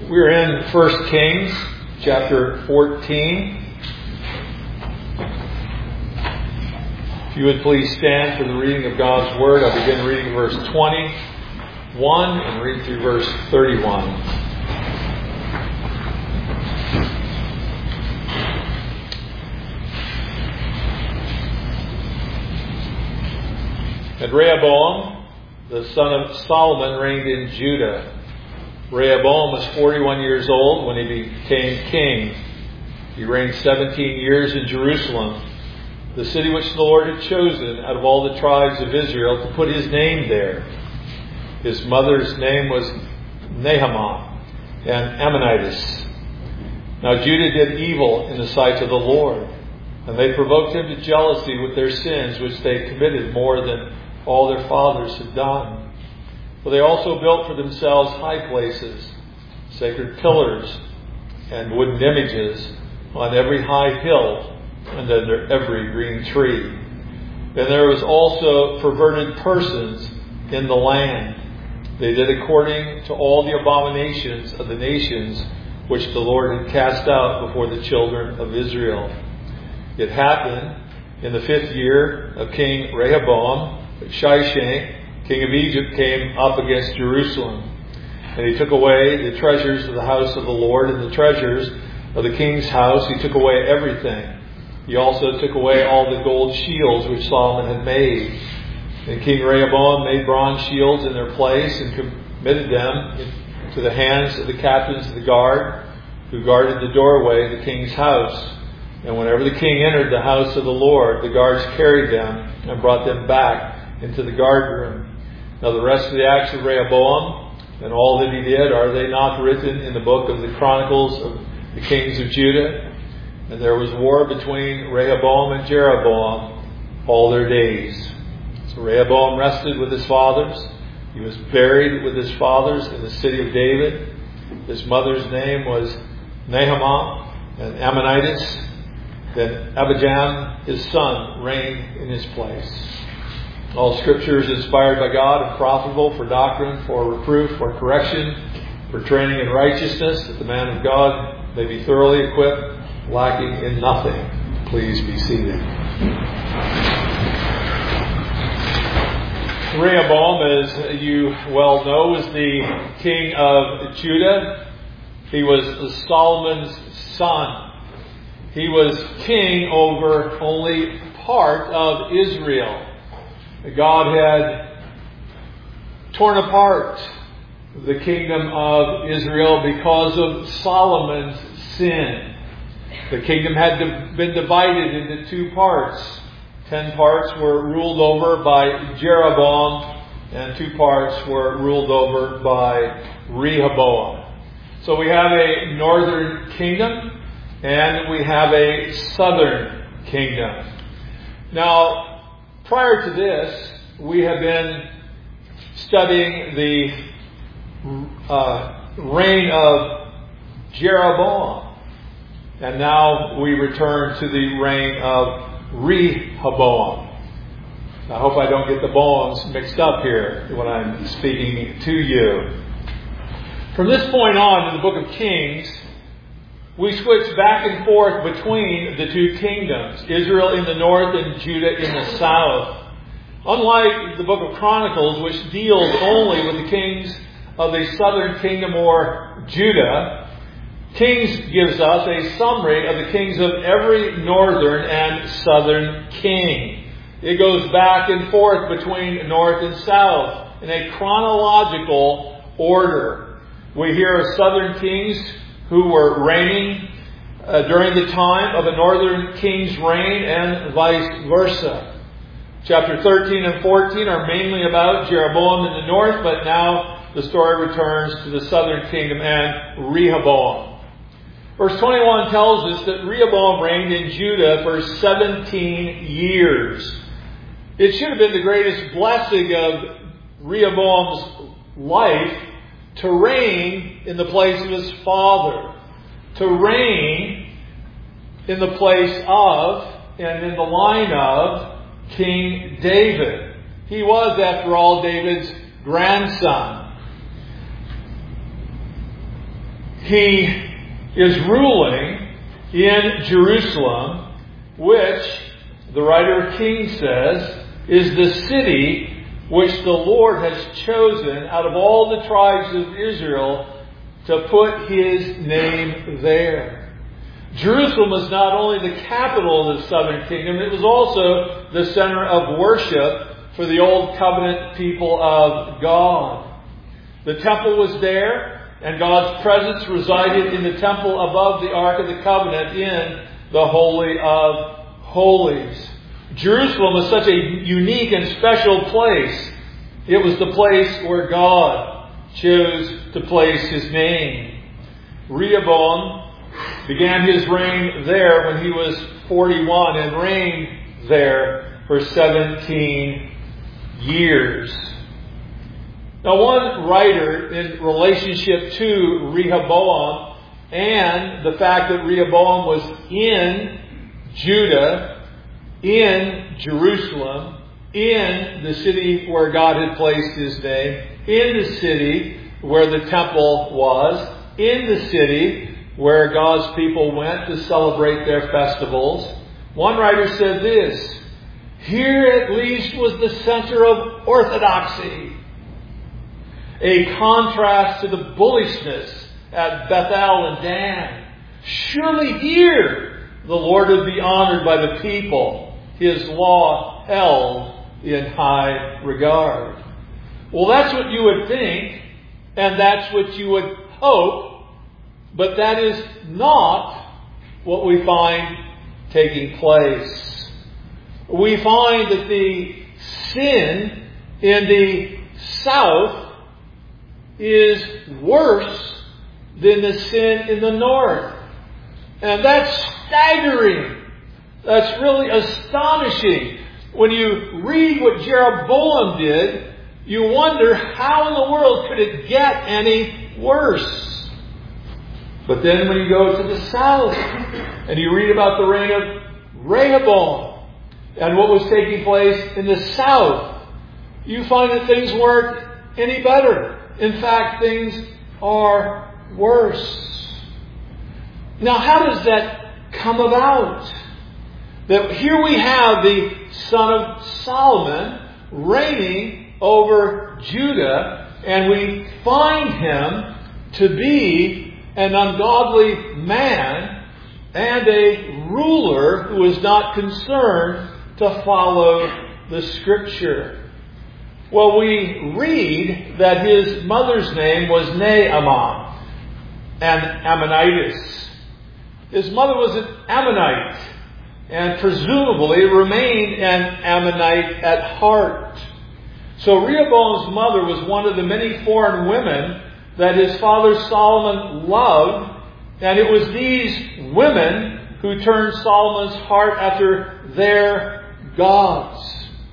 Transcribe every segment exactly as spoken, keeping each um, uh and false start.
We're in First Kings, chapter fourteen. If you would please stand for the reading of God's Word. I'll begin reading verse twenty-one and read through verse thirty-one. And Rehoboam, the son of Solomon, reigned in Judah. Rehoboam was forty-one years old when he became king. He reigned seventeen years in Jerusalem, the city which the Lord had chosen out of all the tribes of Israel to put his name there. His mother's name was Naamah, an Ammonitess. Now Judah did evil in the sight of the Lord, and they provoked him to jealousy with their sins, which they committed more than all their fathers had done. For they also built for themselves high places, sacred pillars, and wooden images on every high hill and under every green tree. And there was also perverted persons in the land. They did according to all the abominations of the nations which the Lord had cast out before the children of Israel. It happened in the fifth year of King Rehoboam that Shishak, king of Egypt, came up against Jerusalem. And he took away the treasures of the house of the Lord and the treasures of the king's house. He took away everything. He also took away all the gold shields which Solomon had made. And King Rehoboam made bronze shields in their place and committed them to the hands of the captains of the guard who guarded the doorway of the king's house. And whenever the king entered the house of the Lord, the guards carried them and brought them back into the guard room. Now the rest of the acts of Rehoboam and all that he did, are they not written in the book of the Chronicles of the kings of Judah? And there was war between Rehoboam and Jeroboam all their days. So Rehoboam rested with his fathers. He was buried with his fathers in the city of David. His mother's name was Naamah, an Ammonitess. Then Abijam, his son, reigned in his place. All Scripture is inspired by God and profitable for doctrine, for reproof, for correction, for training in righteousness, that the man of God may be thoroughly equipped, lacking in nothing. Please be seated. Rehoboam, as you well know, was the king of Judah. He was Solomon's son. He was king over only part of Israel. God had torn apart the kingdom of Israel because of Solomon's sin. The kingdom had been divided into two parts. Ten parts were ruled over by Jeroboam, and two parts were ruled over by Rehoboam. So we have a northern kingdom and we have a southern kingdom. Now, prior to this, we have been studying the uh, reign of Jeroboam. And now we return to the reign of Rehoboam. I hope I don't get the bones mixed up here when I'm speaking to you. From this point on in the book of Kings, we switch back and forth between the two kingdoms, Israel in the north and Judah in the south. Unlike the book of Chronicles, which deals only with the kings of the southern kingdom or Judah, Kings gives us a summary of the kings of every northern and southern king. It goes back and forth between north and south in a chronological order. We hear of southern kings who were reigning uh, during the time of a northern king's reign and vice versa. Chapter thirteen and fourteen are mainly about Jeroboam in the north, but now the story returns to the southern kingdom and Rehoboam. Verse twenty-one tells us that Rehoboam reigned in Judah for seventeen years. It should have been the greatest blessing of Rehoboam's life to reign in the place of his father, to reign in the place of and in the line of King David. He was, after all, David's grandson. he is ruling in Jerusalem, which the writer of Kings says is the city which the Lord has chosen out of all the tribes of Israel to put His name there. Jerusalem was not only the capital of the southern kingdom, it was also the center of worship for the Old Covenant people of God. The temple was there, and God's presence resided in the temple above the Ark of the Covenant in the Holy of Holies. Jerusalem was such a unique and special place. It was the place where God chose to place His name. Rehoboam began his reign there when he was forty-one and reigned there for seventeen years. Now, one writer in relationship to Rehoboam and the fact that Rehoboam was in Judah, in Jerusalem, in the city where God had placed His name, in the city where the temple was, in the city where God's people went to celebrate their festivals. One writer said this: here at least was the center of orthodoxy, a contrast to the bullishness at Bethel and Dan. Surely here the Lord would be honored by the people, His law held in high regard. Well, that's what you would think, and that's what you would hope, but that is not what we find taking place. We find that the sin in the south is worse than the sin in the north. And that's staggering. That's really astonishing. When you read what Jeroboam did, you wonder how in the world could it get any worse. But then when you go to the south and you read about the reign of Rehoboam and what was taking place in the south, you find that things weren't any better. In fact, things are worse. Now, how does that come about? That here we have the son of Solomon reigning over Judah, and we find him to be an ungodly man and a ruler who is not concerned to follow the Scripture. Well, we read that his mother's name was Naaman, an Ammonitess. His mother was an Ammonite, and presumably remained an Ammonite at heart. So Rehoboam's mother was one of the many foreign women that his father Solomon loved, and it was these women who turned Solomon's heart after their gods.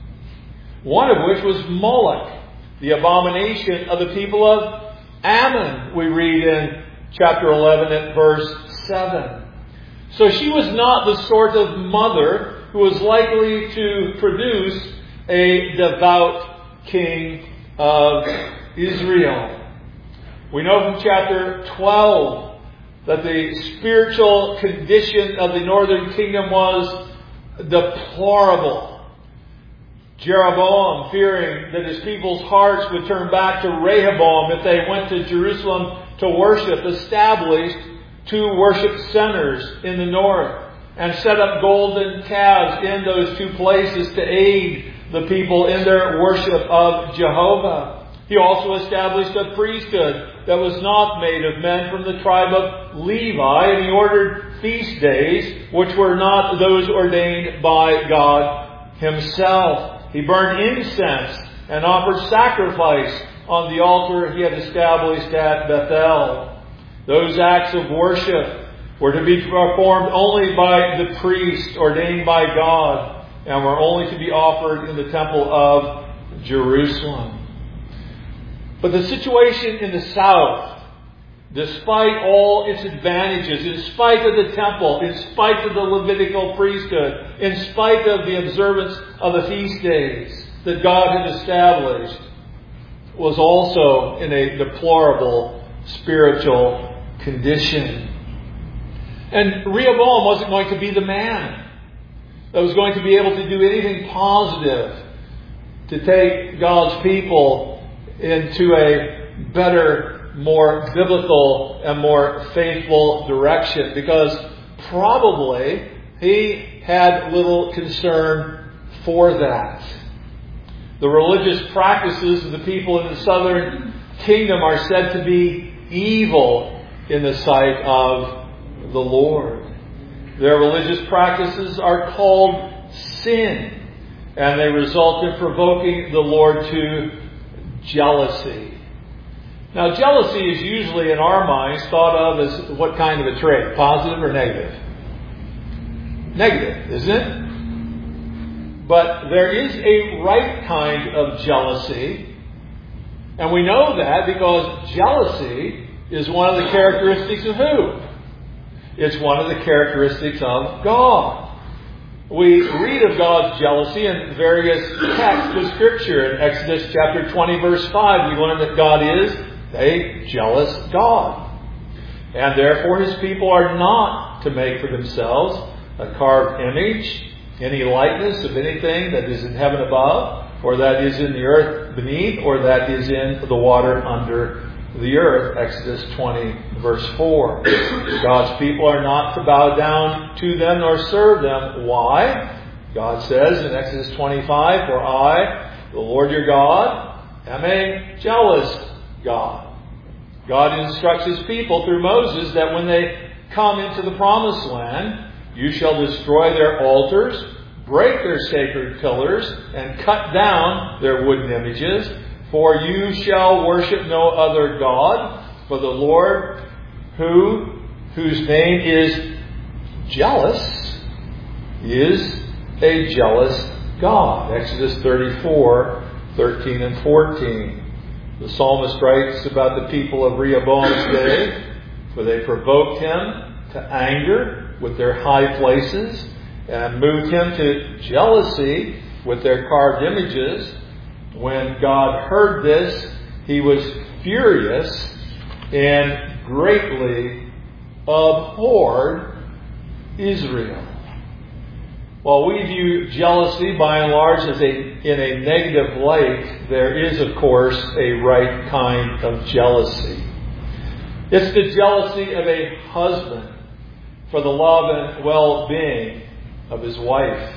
One of which was Moloch, the abomination of the people of Ammon, we read in chapter eleven at verse seven. So she was not the sort of mother who was likely to produce a devout king of Israel. We know from chapter twelve that the spiritual condition of the northern kingdom was deplorable. Jeroboam, fearing that his people's hearts would turn back to Rehoboam if they went to Jerusalem to worship, established two worship centers in the north and set up golden calves in those two places to aid the people in their worship of Jehovah. He also established a priesthood that was not made of men from the tribe of Levi, and he ordered feast days which were not those ordained by God Himself. He burned incense and offered sacrifice on the altar he had established at Bethel. Those acts of worship were to be performed only by the priest ordained by God, and were only to be offered in the temple of Jerusalem. But the situation in the south, despite all its advantages, in spite of the temple, in spite of the Levitical priesthood, in spite of the observance of the feast days that God had established, was also in a deplorable spiritual condition. And Rehoboam wasn't going to be the man that was going to be able to do anything positive to take God's people into a better, more biblical, and more faithful direction, because probably he had little concern for that. The religious practices of the people in the southern kingdom are said to be evil in the sight of the Lord. Their religious practices are called sin, and they result in provoking the Lord to jealousy. Now, jealousy is usually in our minds thought of as what kind of a trait? Positive or negative? Negative, isn't it? But there is a right kind of jealousy. And we know that because jealousy is one of the characteristics of who? It's one of the characteristics of God. We read of God's jealousy in various texts of Scripture. In Exodus chapter twenty, verse five, we learn that God is a jealous God. And therefore His people are not to make for themselves a carved image, any likeness of anything that is in heaven above, or that is in the earth beneath, or that is in the water under the earth. Exodus twenty, verse four. God's people are not to bow down to them nor serve them. Why? God says in Exodus twenty-five, "For I, the Lord your God, am a jealous God." God instructs His people through Moses that when they come into the promised land, you shall destroy their altars, break their sacred pillars, and cut down their wooden images. For you shall worship no other God, for the Lord, who whose name is jealous, is a jealous God. Exodus thirty-four, thirteen and fourteen. The psalmist writes about the people of Rehoboam's day, for they provoked him to anger with their high places, and moved him to jealousy with their carved images. When God heard this, He was furious and greatly abhorred Israel. While we view jealousy by and large as a in a negative light, there is, of course, a right kind of jealousy. It's the jealousy of a husband for the love and well-being of his wife,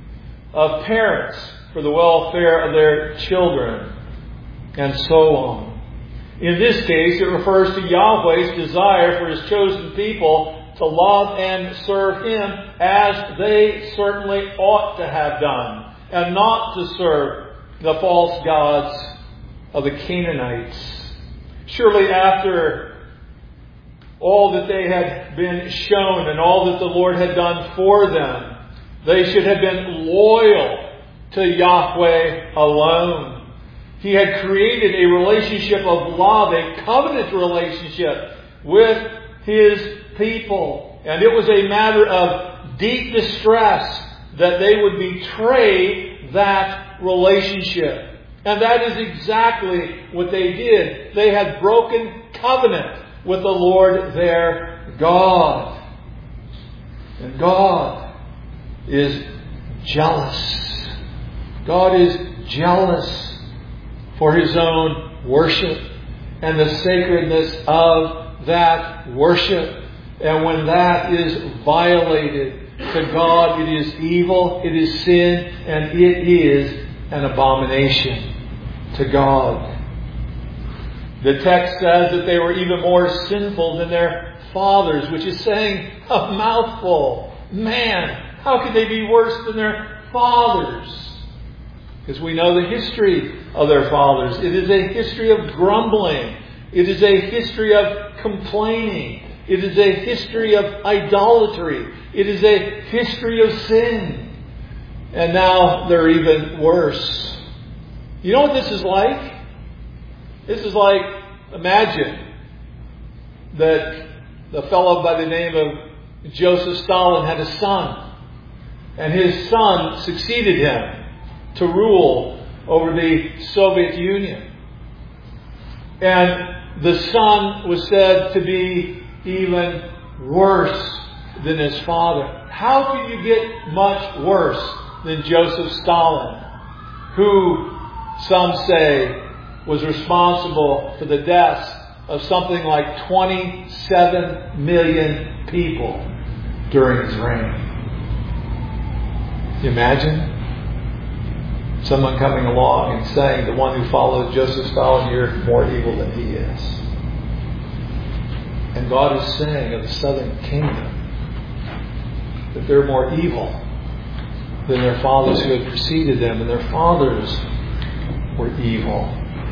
of parents for the welfare of their children, and so on. In this case, it refers to Yahweh's desire for His chosen people to love and serve Him as they certainly ought to have done, and not to serve the false gods of the Canaanites. Surely after all that they had been shown and all that the Lord had done for them, they should have been loyal to Yahweh alone. He had created a relationship of love, a covenant relationship with His people. And it was a matter of deep distress that they would betray that relationship. And that is exactly what they did. They had broken covenant with the Lord their God. And God is jealous. God is jealous for His own worship and the sacredness of that worship. And when that is violated to God, it is evil, it is sin, and it is an abomination to God. The text says that they were even more sinful than their fathers, which is saying a mouthful. Man, how could they be worse than their fathers? Because we know the history of their fathers. It is a history of grumbling. It is a history of complaining. It is a history of idolatry. It is a history of sin. And now they're even worse. You know what this is like? This is like, imagine that the fellow by the name of Joseph Stalin had a son. And his son succeeded him to rule over the Soviet Union. And the son was said to be even worse than his father. How can you get much worse than Joseph Stalin, who some say was responsible for the deaths of something like twenty-seven million people during his reign? Can you imagine someone coming along and saying, the one who followed Joseph Stalin, you're more evil than he is? And God is saying of the southern kingdom that they're more evil than their fathers who had preceded them, and their fathers were evil.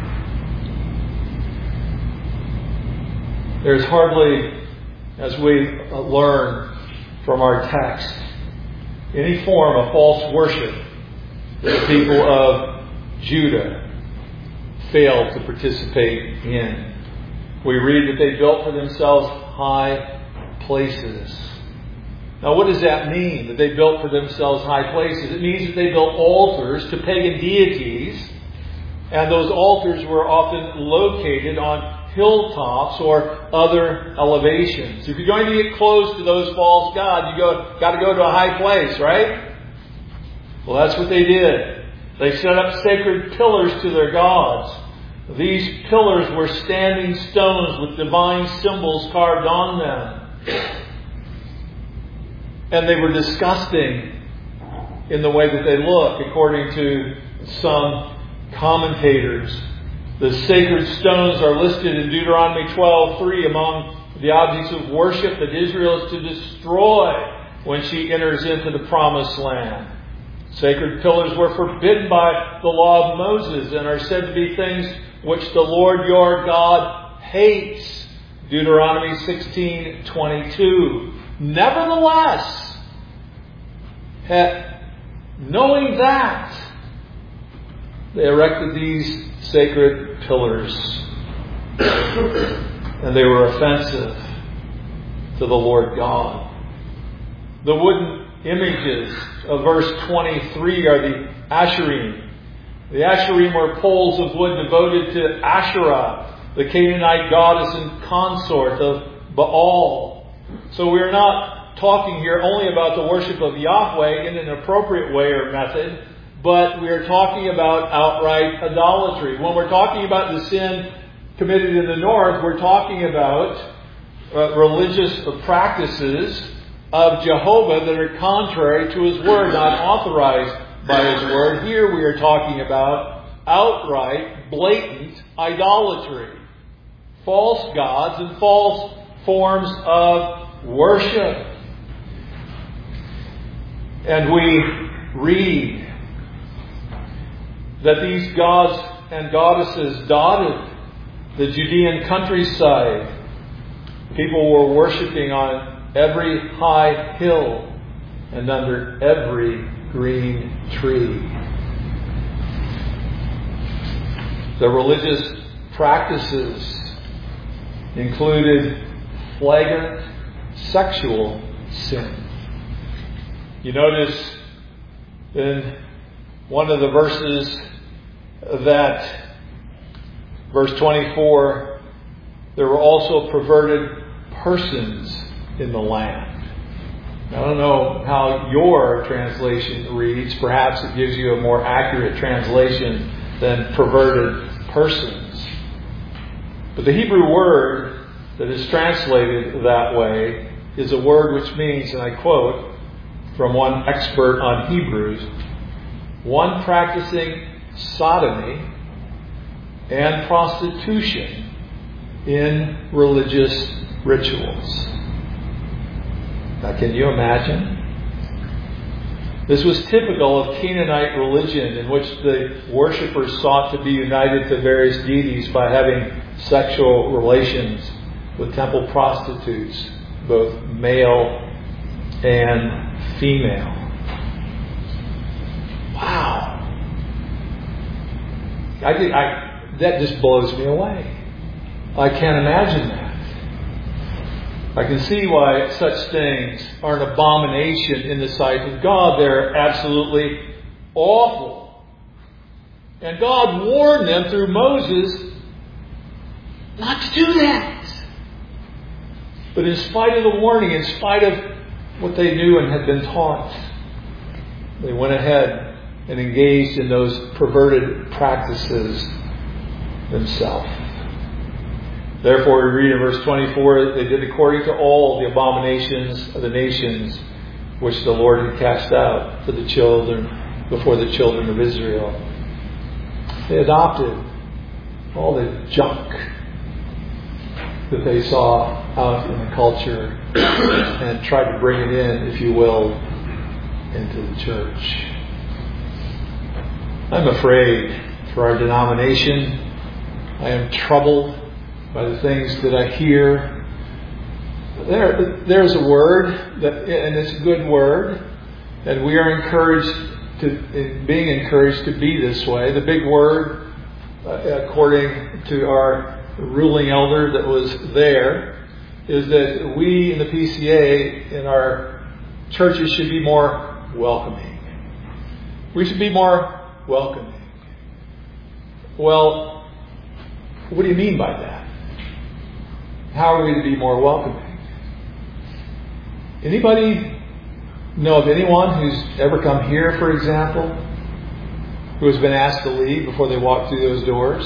There's hardly, as we learn from our text, any form of false worship that the people of Judah failed to participate in. We read that they built for themselves high places. Now, what does that mean, that they built for themselves high places? It means that they built altars to pagan deities, and those altars were often located on hilltops or other elevations. If you're going to get close to those false gods, you go, got to go to a high place, right? Well, that's what they did. They set up sacred pillars to their gods. These pillars were standing stones with divine symbols carved on them. And they were disgusting in the way that they look, according to some commentators. The sacred stones are listed in Deuteronomy twelve three among the objects of worship that Israel is to destroy when she enters into the promised land. Sacred pillars were forbidden by the law of Moses and are said to be things which the Lord your God hates. Deuteronomy sixteen twenty-two. Nevertheless, knowing that, they erected these sacred pillars, and they were offensive to the Lord God. The wooden images of verse twenty-three are the Asherim. The Asherim were poles of wood devoted to Asherah, the Canaanite goddess and consort of Baal. So we are not talking here only about the worship of Yahweh in an appropriate way or method, but we are talking about outright idolatry. When we're talking about the sin committed in the north, we're talking about uh, religious practices of Jehovah that are contrary to His Word, not authorized by His Word. Here we are talking about outright, blatant idolatry. False gods and false forms of worship. And we read that these gods and goddesses dotted the Judean countryside. People were worshiping on every high hill and under every green tree. The religious practices included flagrant sexual sin. You notice in one of the verses that, verse twenty-four, there were also perverted persons in the land. I don't know how your translation reads. Perhaps it gives you a more accurate translation than perverted persons. But the Hebrew word that is translated that way is a word which means, and I quote from one expert on Hebrews, one practicing sodomy and prostitution in religious rituals. Now, can you imagine? This was typical of Canaanite religion, in which the worshippers sought to be united to various deities by having sexual relations with temple prostitutes, both male and female. Wow. I think I, that just blows me away. I can't imagine that. I can see why such things are an abomination in the sight of God. They're absolutely awful. And God warned them through Moses not to do that. But in spite of the warning, in spite of what they knew and had been taught, they went ahead and engaged in those perverted practices themselves. Therefore, we read in verse twenty-four, they did according to all the abominations of the nations which the Lord had cast out for the children, before the children of Israel. They adopted all the junk that they saw out in the culture and tried to bring it in, if you will, into the church. I'm afraid for our denomination. I am troubled by the things that I hear. There, there's a word, that, and it's a good word, and we are encouraged to, being encouraged to be this way. The big word, uh, according to our ruling elder that was there, is that we in the P C A, in our churches, should be more welcoming. We should be more welcoming. Well, what do you mean by that? How are we to be more welcoming? Anybody know of anyone who's ever come here, for example, who has been asked to leave before they walk through those doors?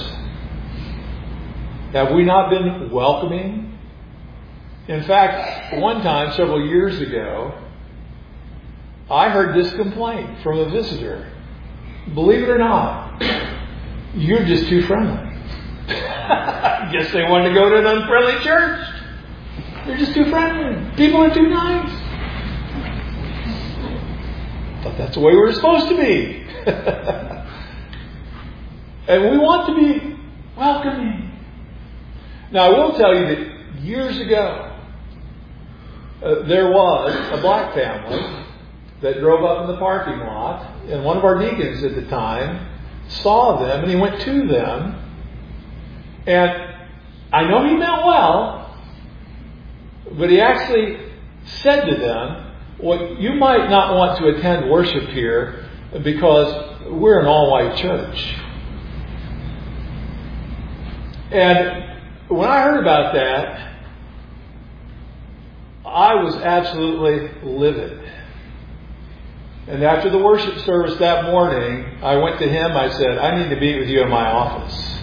Have we not been welcoming? In fact, one time, several years ago, I heard this complaint from a visitor. Believe it or not, you're just too friendly. I guess they wanted to go to an unfriendly church. They're just too friendly. People are too nice. Thought that's the way we're supposed to be. And we want to be welcoming. Now, I will tell you that years ago, uh, there was a black family that drove up in the parking lot, and one of our deacons at the time saw them, and he went to them, and I know he meant well, but he actually said to them, well, you might not want to attend worship here because we're an all-white church. And when I heard about that, I was absolutely livid. And after the worship service that morning, I went to him. I said, I need to meet with you in my office.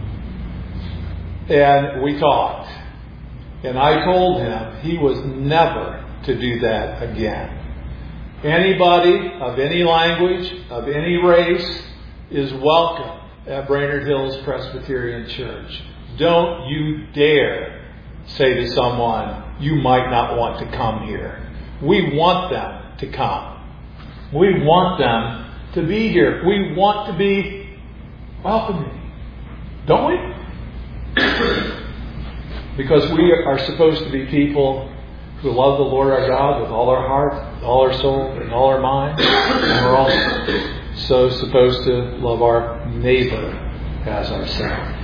And we talked. And I told him he was never to do that again. Anybody of any language, of any race, is welcome at Brainerd Hills Presbyterian Church. Don't you dare say to someone, you might not want to come here. We want them to come. We want them to be here. We want to be welcoming. Don't we? Because we are supposed to be people who love the Lord our God with all our heart, all our soul, and all our mind. And we're also supposed to love our neighbor as ourselves.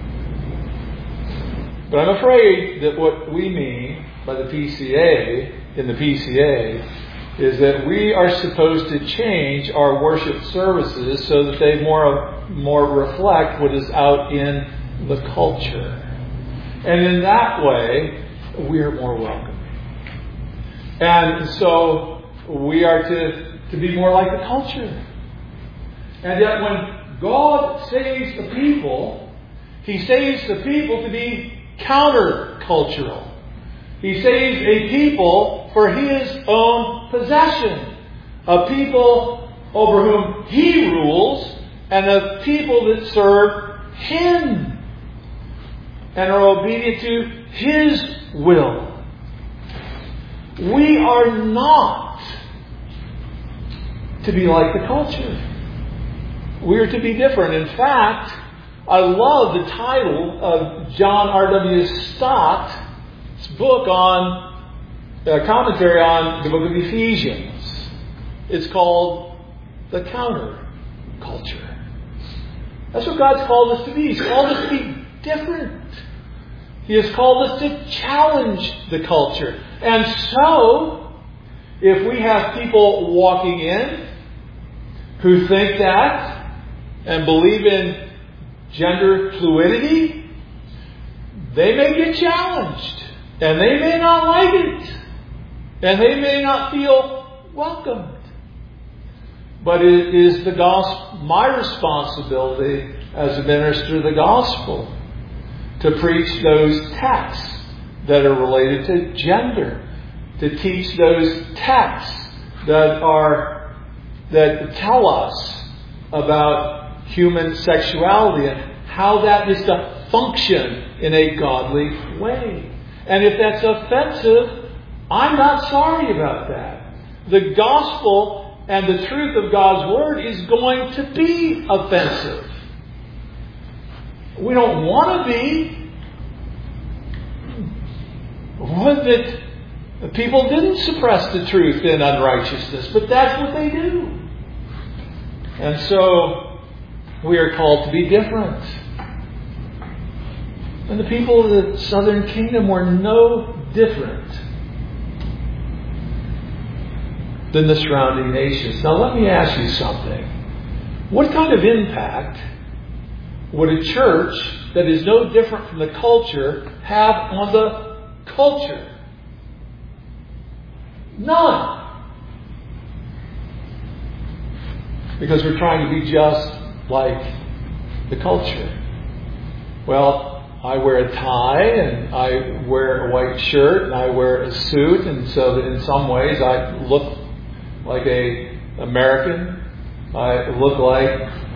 But I'm afraid that what we mean by the P C A, in the P C A, is that we are supposed to change our worship services so that they more, more reflect what is out in the culture. And in that way, we are more welcoming. And so we are to, to be more like the culture. And yet when God saves the people, He saves the people to be countercultural. He saves a people for His own possession. A people over whom He rules, and a people that serve Him and are obedient to His will. We are not to be like the culture. We are to be different. In fact, I love the title of John R W Stott's book on, a commentary on the book of Ephesians. It's called The Counterculture. That's what God's called us to be. He's called us to be different. He has called us to challenge the culture. And so, if we have people walking in who think that and believe in gender fluidity, they may get challenged. And they may not like it. And they may not feel welcomed. But it is the gospel, my responsibility as a minister of the gospel to preach those texts that are related to gender, to teach those texts that are that tell us about human sexuality and how that is to function in a godly way. And if that's offensive, I'm not sorry about that. The gospel and the truth of God's Word is going to be offensive. We don't want to be. What that people didn't suppress the truth in unrighteousness, but that's what they do. And so we are called to be different. And the people of the southern kingdom were no different than the surrounding nations. Now let me ask you something. What kind of impact would a church that is no different from the culture have on the culture? None. Because we're trying to be just like the culture. Well, I wear a tie and I wear a white shirt and I wear a suit, and so that in some ways I look like a American. I look like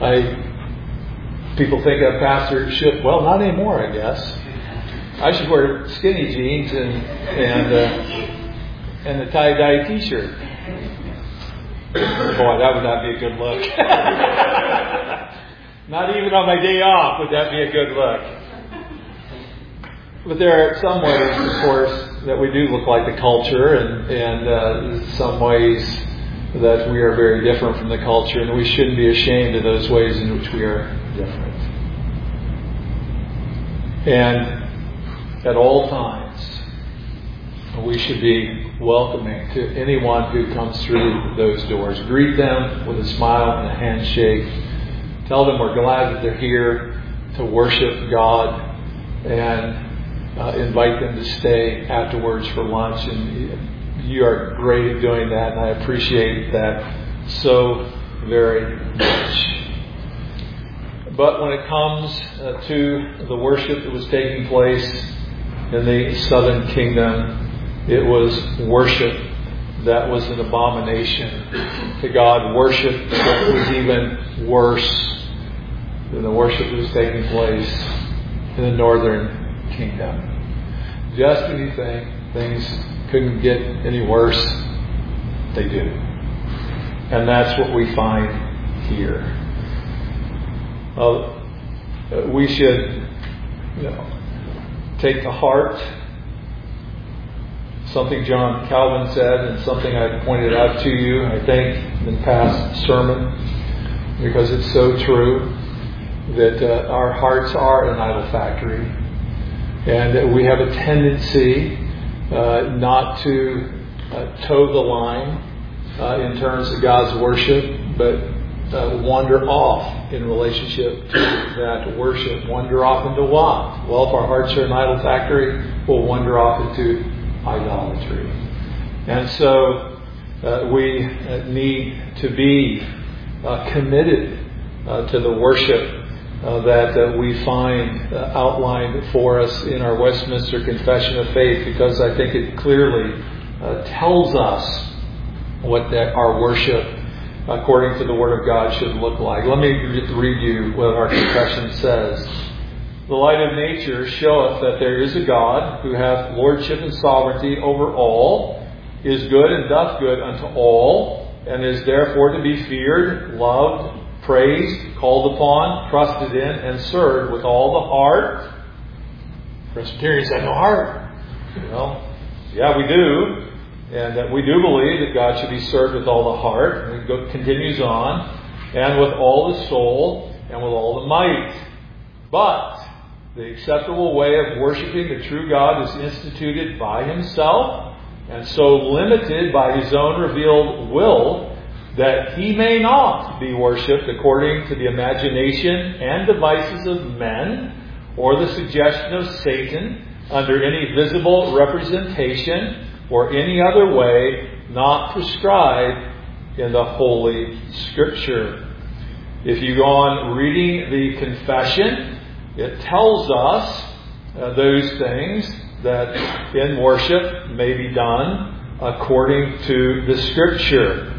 I people think a pastor should. Well, not anymore, I guess. I should wear skinny jeans and and uh, and a tie-dye T-shirt. Boy, that would not be a good look. Not even on my day off would that be a good look. But there are some ways, of course, that we do look like the culture, and, and uh, some ways that we are very different from the culture, and we shouldn't be ashamed of those ways in which we are different. And at all times, we should be welcoming to anyone who comes through those doors. Greet them with a smile and a handshake. Tell them we're glad that they're here to worship God, and Uh, invite them to stay afterwards for lunch, and you are great at doing that, and I appreciate that so very much. But when it comes uh, to the worship that was taking place in the southern kingdom, it was worship that was an abomination to God. Worship that was even worse than the worship that was taking place in the northern kingdom. Just when you think things couldn't get any worse, they do. And that's what we find here. Uh, we should, you know, take to heart something John Calvin said, and something I pointed out to you, I think, in past sermon, because it's so true, that uh, our hearts are an idol factory. And we have a tendency uh, not to uh, toe the line uh, in terms of God's worship, but uh, wander off in relationship to that worship. Wander off into what? Well, if our hearts are an idol factory, we'll wander off into idolatry. And so uh, we uh, need to be uh, committed uh, to the worship Uh, that uh, we find uh, outlined for us in our Westminster Confession of Faith, because I think it clearly uh, tells us what that our worship, according to the Word of God, should look like. Let me read you what our confession says. The light of nature showeth that there is a God who hath lordship and sovereignty over all, is good and doth good unto all, and is therefore to be feared, loved, praised, called upon, trusted in, and served with all the heart. Presbyterians have no heart. Well, yeah, we do. And that we do believe that God should be served with all the heart. And it go, continues on. And with all the soul, and with all the might. But the acceptable way of worshiping the true God is instituted by Himself, and so limited by His own revealed will, that He may not be worshipped according to the imagination and devices of men, or the suggestion of Satan, under any visible representation or any other way not prescribed in the Holy Scripture. If you go on reading the confession, it tells us uh, those things that in worship may be done according to the Scripture.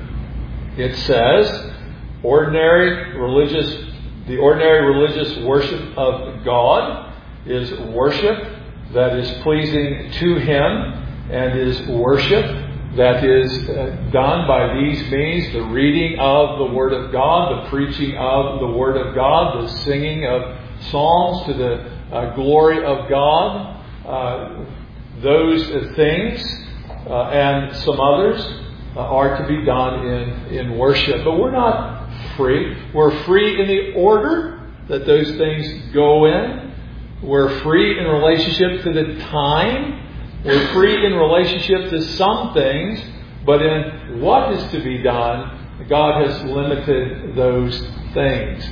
It says, ordinary religious, the ordinary religious worship of God is worship that is pleasing to Him and is worship that is done by these means: the reading of the Word of God, the preaching of the Word of God, the singing of psalms to the uh, glory of God. Uh, those things uh, and some others uh, are to be done in, in worship. But we're not free. We're free in the order that those things go in. We're free in relationship to the time. We're free in relationship to some things. But in what is to be done, God has limited those things.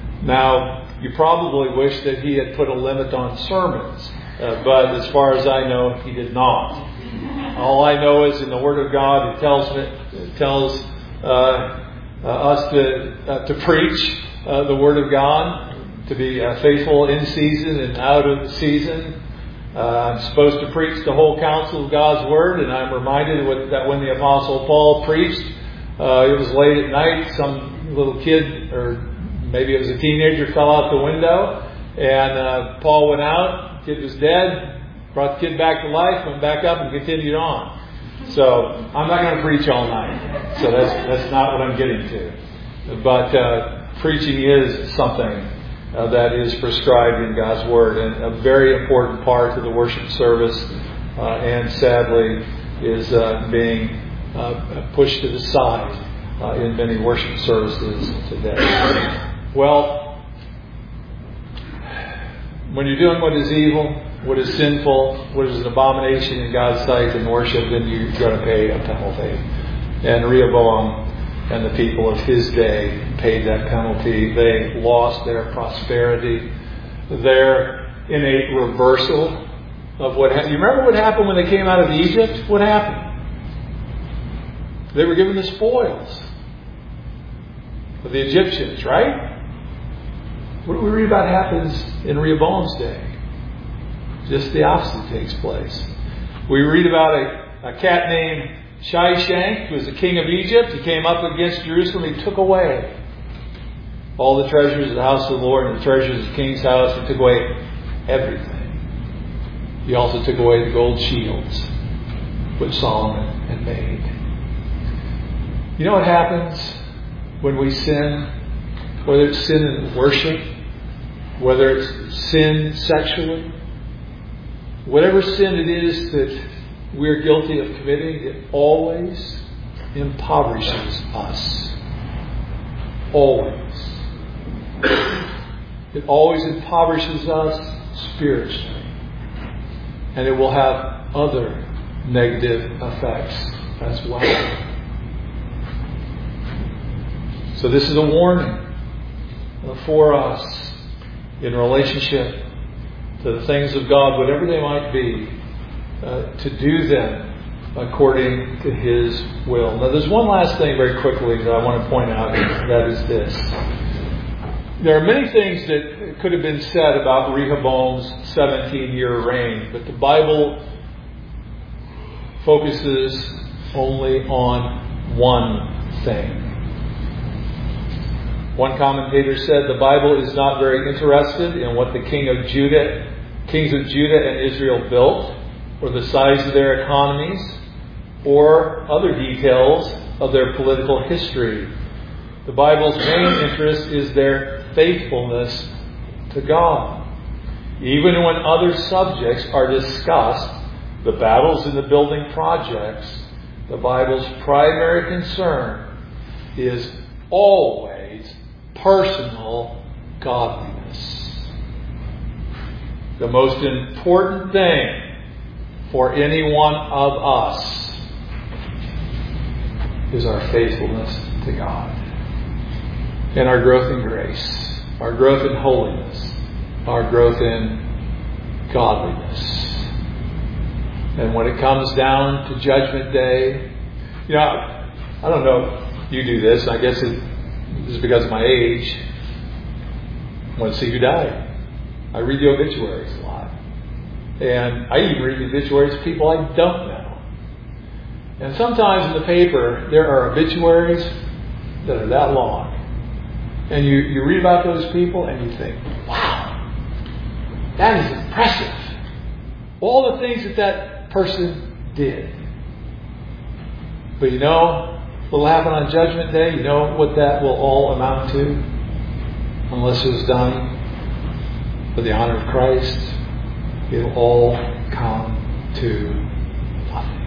Now, you probably wish that He had put a limit on sermons. Uh, but as far as I know, He did not. All I know is in the Word of God, it tells me, it tells uh, uh, us to uh, to preach uh, the Word of God, to be uh, faithful in season and out of season. Uh, I'm supposed to preach the whole counsel of God's Word, and I'm reminded with, that when the Apostle Paul preached, uh, it was late at night. Some little kid, or maybe it was a teenager, fell out the window, and uh, Paul went out. Kid was dead, brought the kid back to life, went back up and continued on. So I'm not going to preach all night. So that's that's not what I'm getting to. But uh, preaching is something uh, that is prescribed in God's Word, and a very important part of the worship service, uh, and sadly is uh, being uh, pushed to the side uh, in many worship services today. Well, when you're doing what is evil, what is sinful, what is an abomination in God's sight in worship, then you're going to pay a penalty. And Rehoboam and the people of his day paid that penalty. They lost their prosperity. They're in a reversal of what happened. You remember what happened when they came out of Egypt? What happened? They were given the spoils of the Egyptians, right? What do we read about happens in Rehoboam's day? Just the opposite takes place. We read about a, a cat named Shishak, who was the king of Egypt. He came up against Jerusalem. He took away all the treasures of the house of the Lord and the treasures of the king's house. He took away everything. He also took away the gold shields which Solomon had made. You know what happens when we sin? Whether it's sin in worship, whether it's sin sexually, whatever sin it is that we're guilty of committing, it always impoverishes us. Always. It always impoverishes us spiritually. And it will have other negative effects as well. So this is a warning for us in relationship to the things of God, whatever they might be, uh, to do them according to His will. Now there's one last thing very quickly that I want to point out, and that is this. There are many things that could have been said about Rehoboam's seventeen-year reign, but the Bible focuses only on one thing. One commentator said the Bible is not very interested in what the king of Judah, kings of Judah and Israel built, or the size of their economies, or other details of their political history. The Bible's main interest is their faithfulness to God. Even when other subjects are discussed, the battles and the building projects, the Bible's primary concern is always personal godliness. The most important thing for any one of us is our faithfulness to God. And our growth in grace, our growth in holiness, our growth in godliness. And when it comes down to Judgment Day, you know, I don't know if you do this. I guess it, this is because of my age. I want to see who died. I read the obituaries a lot. And I even read the obituaries of people I don't know. And sometimes in the paper, there are obituaries that are that long. And you, you read about those people and you think, wow, that is impressive. All the things that that person did. But you know what will happen on Judgment Day? You know what that will all amount to? Unless it was done for the honor of Christ, it will all come to nothing.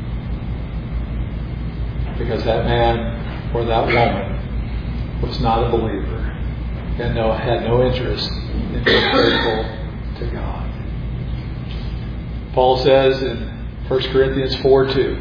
Because that man or that woman was not a believer and no, had no interest in being faithful to God. Paul says in First Corinthians four two,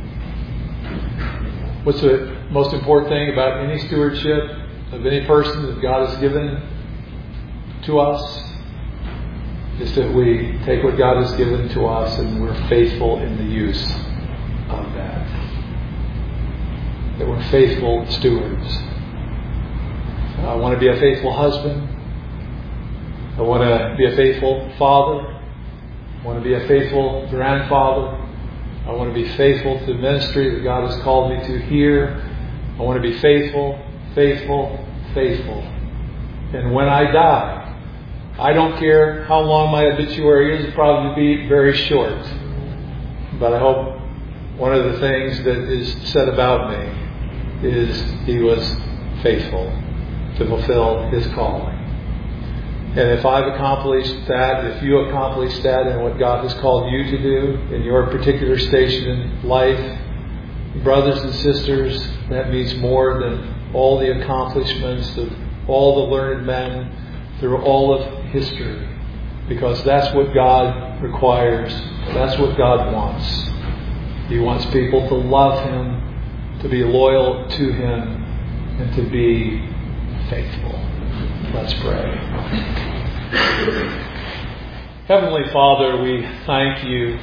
what's the most important thing about any stewardship of any person that God has given to us? Is that we take what God has given to us and we're faithful in the use of that. That we're faithful stewards. I want to be a faithful husband. I want to be a faithful father. I want to be a faithful grandfather. I want to be faithful to the ministry that God has called me to here. I want to be faithful, faithful, faithful. And when I die, I don't care how long my obituary is. It'll probably be very short. But I hope one of the things that is said about me is he was faithful to fulfill his calling. And if I've accomplished that, if you accomplish that in what God has called you to do in your particular station in life, brothers and sisters, that means more than all the accomplishments of all the learned men through all of history. Because that's what God requires. That's what God wants. He wants people to love Him, to be loyal to Him, and to be faithful. Let's pray. Heavenly Father, we thank you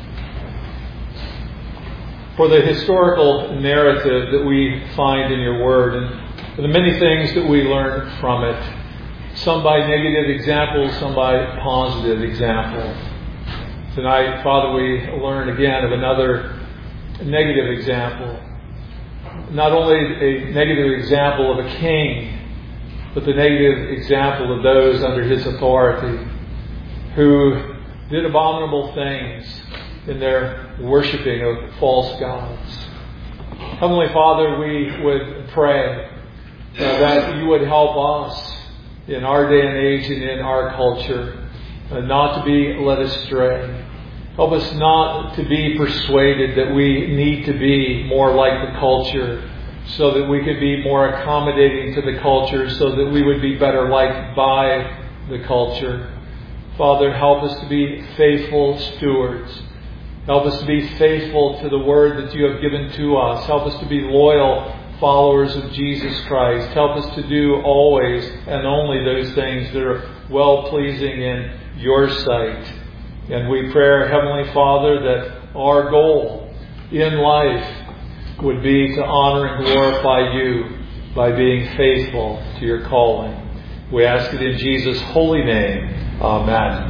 for the historical narrative that we find in your Word and for the many things that we learn from it. Some by negative example, some by positive example. Tonight, Father, we learn again of another negative example. Not only a negative example of a king, but the negative example of those under his authority who did abominable things in their worshiping of false gods. Heavenly Father, we would pray uh, that you would help us in our day and age and in our culture uh, not to be led astray. Help us not to be persuaded that we need to be more like the culture, so that we could be more accommodating to the culture, so that we would be better liked by the culture. Father, help us to be faithful stewards. Help us to be faithful to the word that you have given to us. Help us to be loyal followers of Jesus Christ. Help us to do always and only those things that are well-pleasing in your sight. And we pray, Heavenly Father, that our goal in life would be to honor and glorify you by being faithful to your calling. We ask it in Jesus' holy name. Amen.